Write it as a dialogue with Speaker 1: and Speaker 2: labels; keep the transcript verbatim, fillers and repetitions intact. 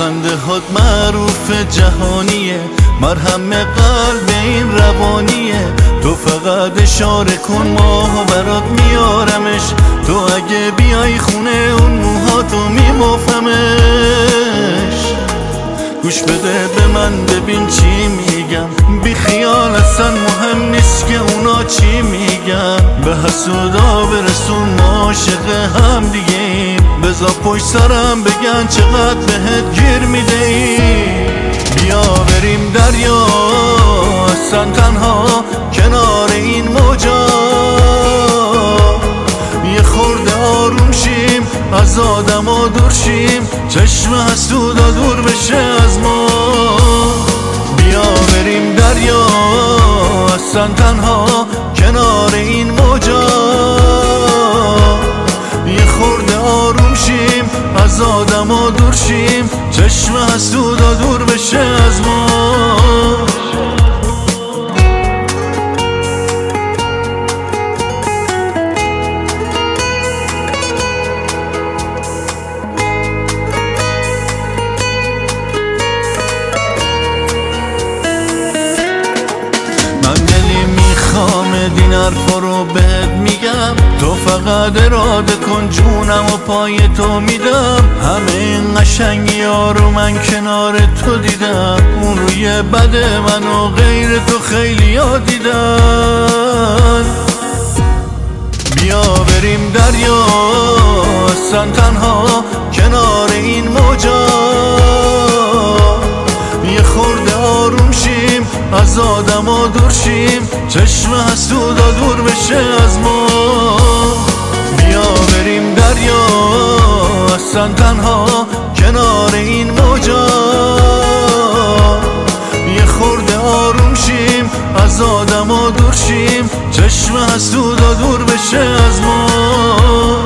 Speaker 1: لبخند هات معروف جهانیه، مرهم قلب این روانیه. تو فقط اشاره کن ماهو برات میارمش، تو اگه بیای خونه اون موهاتو میبافمش. گوش بده به من ببین چی میگم، بی خیال اصلا مهم نیست که اونا چی میگن. به حسودا برسون ما عاشق هم دیگه ایم، بذار پشت سرم بگن چقدر بهت گیر میده ایم. بیا بریم دریا اصلا تنها کنار این موجا، یه خورده آروم شیم از آدم ها دور شیم، چشم حسودا دور بشه از ما. بیا بریم دریا اصلا تنها کنار این موجا، یه خورده آروم شیم از آدم ها دور شیم، چشم حسودا دور بشه از ما. این حرفا رو بهت میگم، تو فقط اراده کن جونم و پای تو میدم. همه این قشنگی ها رو من کنار تو دیدم، اون روی بد من و غیر تو خیلی ها دیدن. بیا بریم دریا اصلا تنها کنار این موجا، یه خورده آروم شیم از آدم ها دور شیم، چشم حسودا دور بشه از ما. بیا بریم دریا اصلا تنها کنار این موجا، یه خورده آروم شیم از آدم ها دور شیم، چشم حسودا دور بشه از ما.